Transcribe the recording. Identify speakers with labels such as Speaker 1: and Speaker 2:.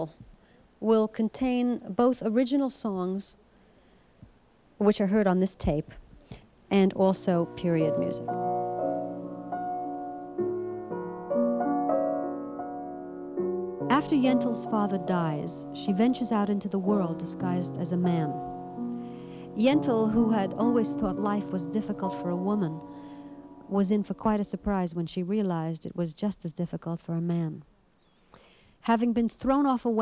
Speaker 1: will contain both original songs, which are heard on this tape, and also period music. After Yentl's father dies, she ventures out into the world disguised as a man. Yentl, who had always thought life was difficult for a woman, was in for quite a surprise when she realized it was just as difficult for a man. Having been thrown off a